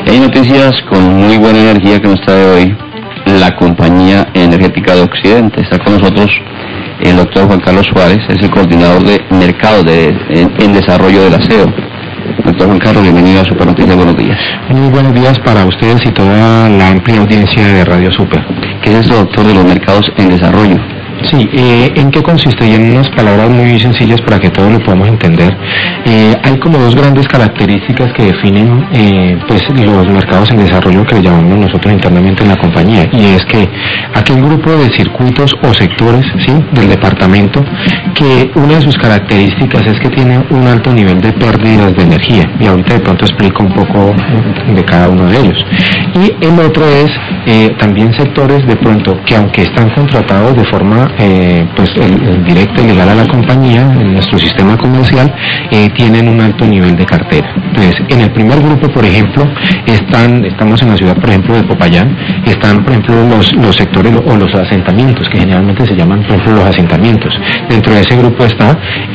Hay noticias con muy buena energía que nos trae hoy la Compañía Energética de Occidente. Está con nosotros el doctor Juan Carlos Suárez, es el coordinador de mercado en desarrollo del aseo. Doctor Juan Carlos, bienvenido a Super Noticias, buenos días. Muy buenos días para ustedes y toda la amplia audiencia de Radio Super. ¿Qué es esto, doctor, de los mercados en desarrollo? Sí, ¿en qué consiste? Y en unas palabras muy sencillas para que todos lo podamos entender. Hay como dos grandes características que definen pues los mercados en desarrollo que le llamamos nosotros internamente en la compañía, y es que aquel grupo de circuitos o sectores, ¿sí?, del departamento, que una de sus características es que tiene un alto nivel de pérdidas de energía, y ahorita de pronto explico un poco de cada uno de ellos. Y el otro es también sectores de pronto que, aunque están contratados de forma pues directa y legal a la compañía en nuestro sistema comercial, tienen un alto nivel de cartera. Entonces, en el primer grupo, por ejemplo, estamos en la ciudad, por ejemplo, de Popayán, están, por ejemplo, los sectores o los asentamientos, que generalmente se llaman, por ejemplo, los asentamientos. Dentro de ese grupo está,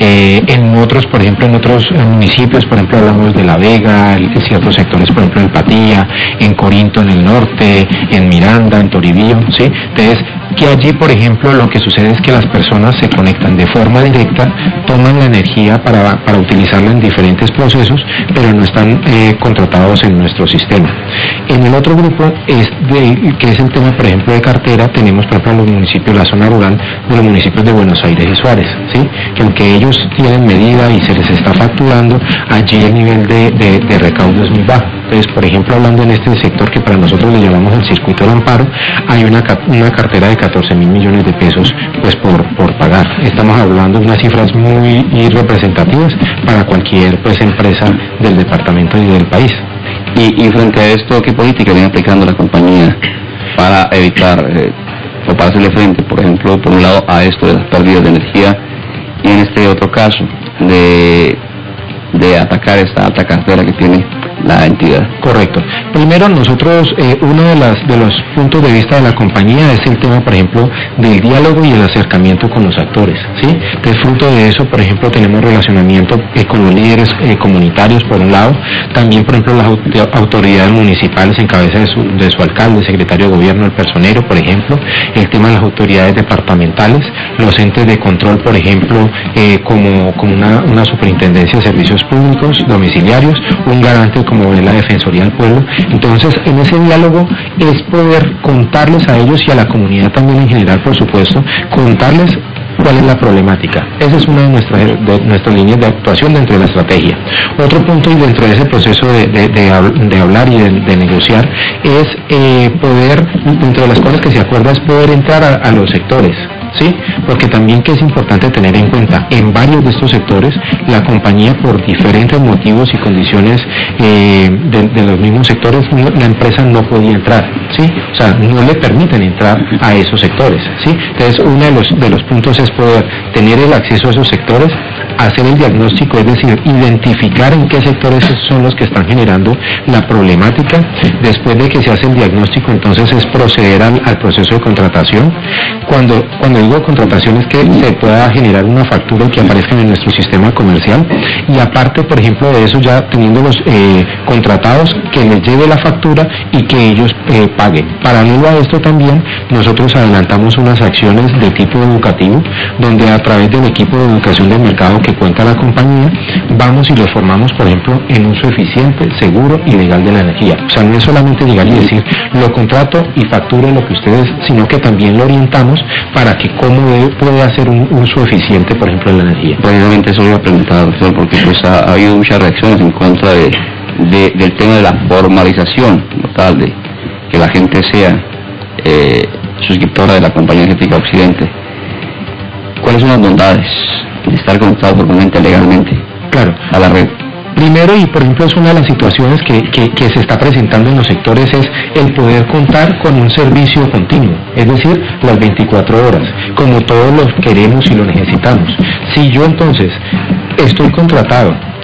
en otros, por ejemplo, en otros municipios, por ejemplo, hablamos de La Vega, en ciertos sectores, por ejemplo, en Patía, en Corinto, en el norte, en Miranda, en Toribío, ¿sí? Entonces, que allí, por ejemplo, lo que sucede es que las personas se conectan de forma directa, toman la energía para utilizarla en diferentes procesos, pero no están contratados en nuestro sistema. En el otro grupo, que es el tema, por ejemplo, de cartera, tenemos, por ejemplo, los municipios, la zona rural de los municipios de Buenos Aires y Suárez, ¿sí?, que aunque ellos tienen medida y se les está facturando, allí el nivel de recaudo es muy bajo. Entonces, por ejemplo, hablando en este sector que para nosotros le llamamos el circuito del amparo, hay una cartera de 14.000 millones de pesos pues por pagar. Estamos hablando de unas cifras muy representativas para cualquier pues empresa del departamento y del país. Y frente a esto, ¿qué política viene aplicando la compañía para evitar o para hacerle frente, por ejemplo, por un lado a esto de las pérdidas de energía, y en este otro caso de atacar esta alta cartera que tiene la entidad? Correcto. Primero, nosotros, uno de los puntos de vista de la compañía es el tema, por ejemplo, del diálogo y el acercamiento con los actores, ¿sí? Entonces, fruto de eso, por ejemplo, tenemos relacionamiento con los líderes comunitarios, por un lado, también, por ejemplo, las autoridades municipales en cabeza de su alcalde, secretario de gobierno, el personero, por ejemplo, el tema de las autoridades departamentales, los entes de control, por ejemplo, como una superintendencia de servicios públicos domiciliarios, un garante como es la Defensoría del Pueblo. Entonces, en ese diálogo es poder contarles a ellos y a la comunidad también en general, por supuesto, contarles cuál es la problemática. Esa es una de nuestras líneas de actuación dentro de la estrategia. Otro punto, y dentro de ese proceso de hablar y de negociar, es poder, dentro de las cosas que se acuerda, es poder entrar a los sectores, ¿sí? Porque también, que es importante tener en cuenta, en varios de estos sectores la compañía, por diferentes motivos y condiciones de los mismos sectores, la empresa no podía entrar, ¿sí? O sea, no le permiten entrar a esos sectores, ¿sí? Entonces, uno de los puntos es poder tener el acceso a esos sectores, hacer el diagnóstico, es decir, identificar en qué sectores son los que están generando la problemática. Después de que se hace el diagnóstico, entonces es proceder al proceso de contratación. Cuando digo contratación, es que se pueda generar una factura y que aparezca en nuestro sistema comercial, y aparte, por ejemplo, de eso, ya teniéndolos contratados, que les llegue la factura y que ellos paguen. Paralelo a esto, también nosotros adelantamos unas acciones de tipo educativo, donde a través del equipo de educación del mercado que cuenta la compañía, vamos y los formamos, por ejemplo, en uso eficiente, seguro y legal de la energía. O sea, no es solamente llegar y decir, lo contrato y facture lo que ustedes, sino que también lo orientamos para que cómo puede hacer un uso eficiente, por ejemplo, de la energía. Precisamente eso iba a preguntar, doctor, porque pues ha habido muchas reacciones en contra del tema de la formalización, tal, de que la gente sea suscriptora de la Compañía Energética Occidente. ¿Cuáles son las bondades de estar conectado formalmente, legalmente, claro, a la red? Primero, y por ejemplo es una de las situaciones que se está presentando en los sectores, es el poder contar con un servicio continuo, es decir, las 24 horas, como todos los queremos y lo necesitamos. Si yo entonces estoy contratado, ¿sí?,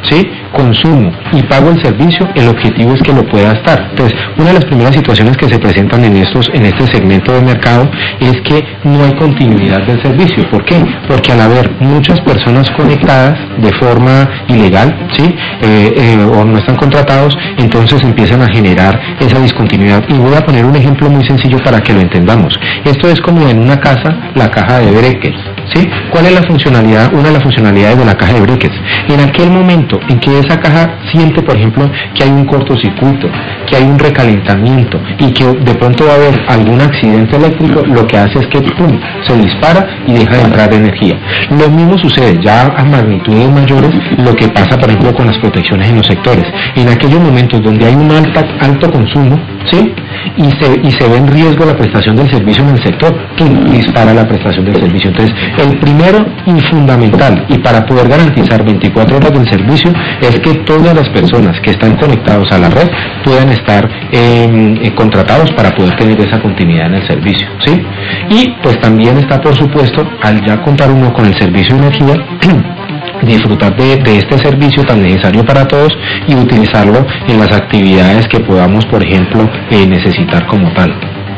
consumo y pago el servicio, el objetivo es que lo pueda estar. Entonces, una de las primeras situaciones que se presentan en este segmento de mercado es que no hay continuidad del servicio. ¿Por qué? Porque al haber muchas personas conectadas de forma ilegal, ¿sí? O no están contratados, entonces empiezan a generar esa discontinuidad. Y voy a poner un ejemplo muy sencillo para que lo entendamos. Esto es como en una casa, la caja de breakers, ¿sí? ¿Cuál es la funcionalidad? Una de las funcionalidades de la caja de breakers. En aquel momento en que esa caja siente, por ejemplo, que hay un cortocircuito, que hay un recalentamiento y que de pronto va a haber algún accidente eléctrico, lo que hace es que ¡pum!, se dispara y deja de entrar energía. Lo mismo sucede ya a magnitudes mayores, lo que pasa, por ejemplo, con las protecciones en los sectores. En aquellos momentos donde hay un alto consumo, ¿sí? Y se ve en riesgo la prestación del servicio en el sector, ¡pum!, dispara la prestación del servicio. Entonces, el primero y fundamental, y para poder garantizar 24 horas del servicio, es que todas las personas que están conectados a la red puedan estar contratados para poder tener esa continuidad en el servicio, ¿sí? Y pues también está, por supuesto, al ya contar uno con el servicio de energía, disfrutar de este servicio tan necesario para todos y utilizarlo en las actividades que podamos, por ejemplo, necesitar como tal.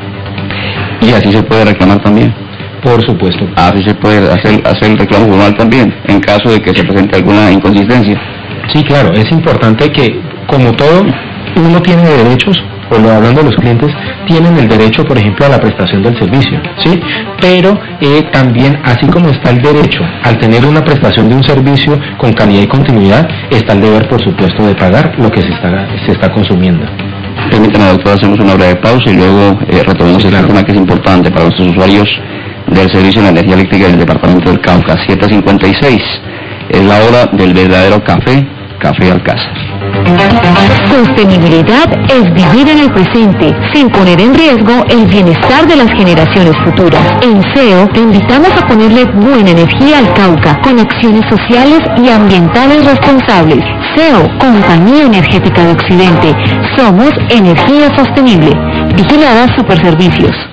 Y así se puede reclamar también. Por supuesto. Así se puede hacer el reclamo formal también, en caso de que se presente alguna inconsistencia. Sí, claro, es importante que, como todo, uno tiene derechos, o lo hablando de los clientes, tienen el derecho, por ejemplo, a la prestación del servicio, ¿sí? Pero también, así como está el derecho al tener una prestación de un servicio con calidad y continuidad, está el deber, por supuesto, de pagar lo que se está consumiendo. Permítame, doctor, hacemos una breve pausa y luego retomamos este tema que es importante para nuestros usuarios del servicio de energía eléctrica del departamento del Cauca. 7:56, es la hora del verdadero café Alcázar. Sostenibilidad es vivir en el presente, sin poner en riesgo el bienestar de las generaciones futuras. En SEO te invitamos a ponerle buena energía al Cauca, con acciones sociales y ambientales responsables. SEO, Compañía Energética de Occidente. Somos energía sostenible. Vigilada Superservicios.